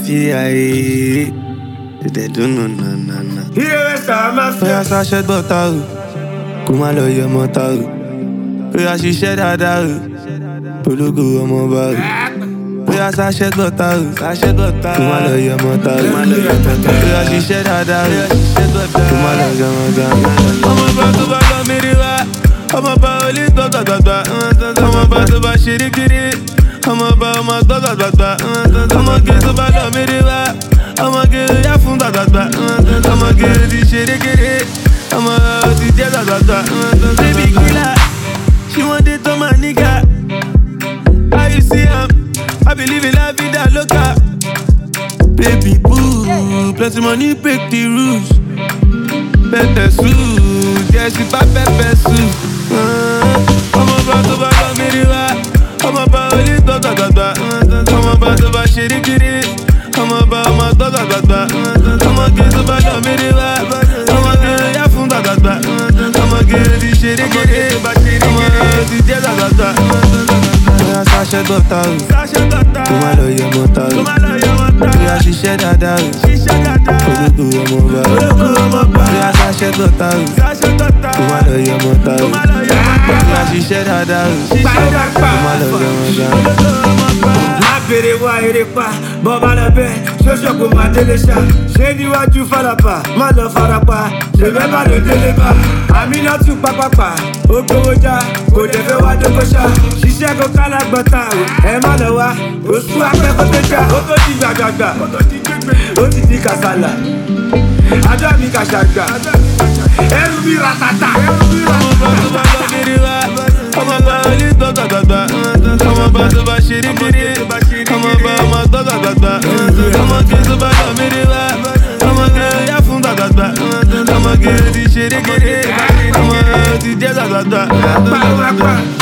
G.I.E. They do no na. Here is our mafia. Oya sachet bọ́tà o, kó má lọ yẹ mọ́tà o. Oya ṣiṣẹ́ dáadáa o, ológo ọmọ ọba o. Oya sachet bọ́tà o, kó má lọ yẹ mọ́tà o. Oya ṣiṣẹ́ dáadáa o, kó má lọ yẹ mọ́tà o. Ọmọ bá tó bá lọ mìírí wá, ọmọ bá olè gbọ́gbàgbà. Ọmọ bá tó bá ṣe ríkiri, ọmọ bá ọmọ gbọ́gbàgbà. Ọmọ kí tó bá lọ mìírí wá, ọmọ kí yá fún gbàgbàgbà. Ọmọ kí ti ṣe ríkiri, ọmọ ti jẹ́ gbàgbàgbà. Baby killer, she want it to my nigga. How you see am? I believe in la vida loca. Baby boo, plenty money break the rules. Pepper soup, yeah she pa pepper soup. Ọmọ bá tó bá lọ mìírí wá, ọmọ bá olè gbọ́gbàgbà. Ọmọ bá tó bá ṣe ríkiri, ọmọ bá ọmọ gbọ́gbàgbà. Ọmọ kí tó bá lọ mìírí wá, ọmọ kí yá fún gbàgbàgbà. Ọmọ kí ti ṣe ríkiri, ọmọ ti jẹ́ gbàgbàgbà. Oya sachet bọ́tà o, kó má lọ yẹ mọ́tà o. Oya ṣiṣẹ́ dáadáa o, ológo ọmọ ọba o. Oya sachet bọ́tà o, kó má lọ yẹ mọ́tà o. Oya ṣiṣẹ́ dáadáa o, kó má lọ yẹ mọ́tà o. Má bèrè wá eré pa, bọ́ bá lọ bẹ́ẹ̀, ṣóṣọ́ kò má délé ṣá. Ṣé níwájú farapa, má lọ farapa, ṣèbẹ́ bá ló délé bá. Àmínà tún pápápá, ó gbowó já, kò dẹ̀ fẹ́ wá dókó ṣá. Ṣiṣẹ́ kó kálá gbọ́ta o, ẹ má lọ wá, oṣù akẹ́kọ̀ọ́ tó já. Ó tó di gbàgbàgbà, ó ti di kàsálà. Ajá mi kàṣàgbà, ẹrù mi ratata. Ọmọ bá tó bá lọ mìírí wá, ọmọ bá olè gbọ́gbàgbà. Ọmọ bá tó bá ṣe ríkiri, ọmọ bá ọmọ gbọ́gbàgbà. Ọmọ kí tó bá lọ mìírí wá, ọmọ kí yá fún gbàgbàgbà. Ọmọ kí ti ṣe ríkiri, ọmọ ti jẹ́ gbàgbàgbà.